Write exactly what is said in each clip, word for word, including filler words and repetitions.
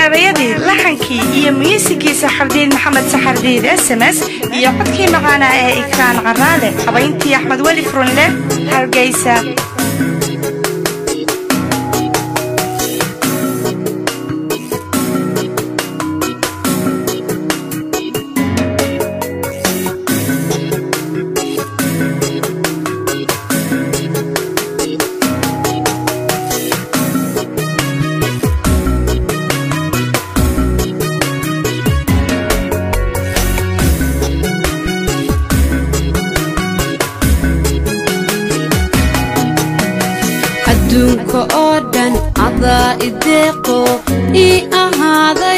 erayadii laxankii iyo muusikii saxardiin maxamed saxardiin S M S iyo codkii macaana ee ikraan caraale habayntii axmed weli furunle Hargeysa. adduunka oo dhan adaa ideeqo ii ahaaday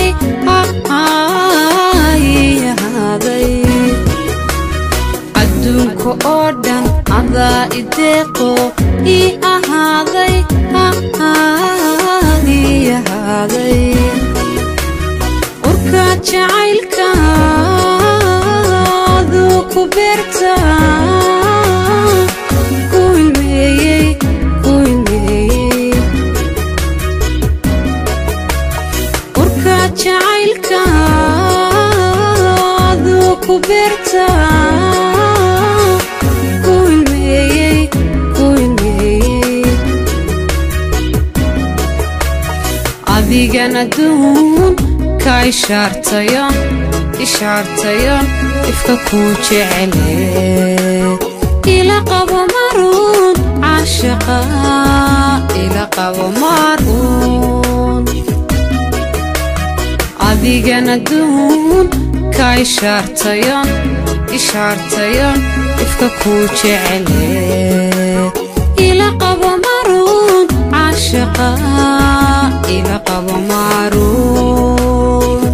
ii ahaaday adduunka oo dhan adaa ideeqo ii ahaaday ii ahaaday urka jacaylkaadu ku beertaa kuberta kuilmeyey kuilmeyey adigan adduun ka ishaartayon ishaartayon ifka kuu jecele ila qabo maruun caashaqa ila qabo maruun adigan adduun ka ishaartayon ishaartayon ifka kuu jecele ila qabo maruun caashaqa ila qabo maruun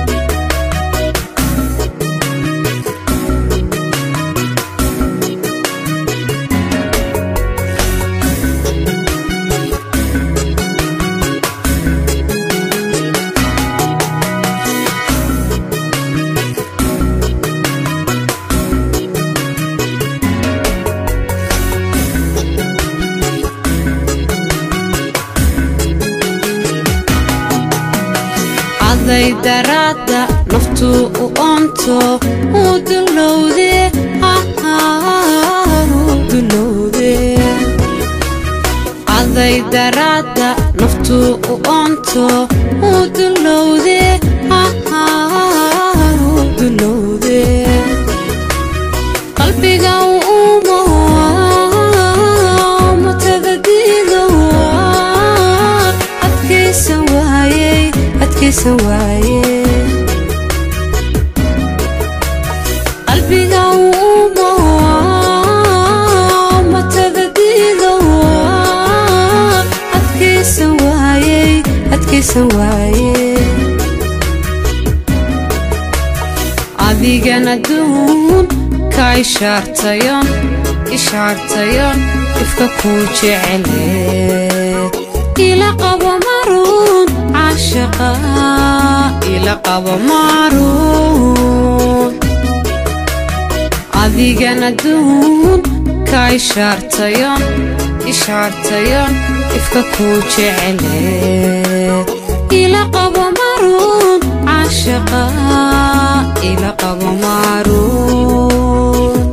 aday darada naftu u onto u dulowde u dulowde aday darada naftu u onto u dulowde u dulowde qalbiga u umo mutadadido adkaysa waayey adkaysa waaye qalbiga u umo matadadido adkaysa waayey adkaysa waaye adigan adduun ka ishaartayon ishaartayon ifka kuu jecele ila qabo maruun caashaqa ila qabo maruun adigan adduun ka ishaartayon ishaartayon ifka kuu jecele ila qabo maruun caashaqa ila qabo maruun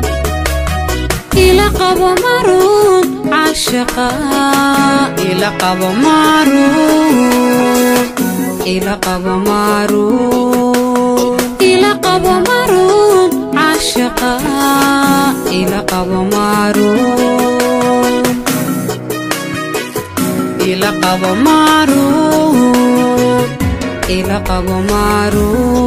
ila qabo maruun caashaqa ila qabo maruun ila qabo maruun ila qabo maruun caashaqa ila qabo maruun ila qabo maruun ila qabo maruun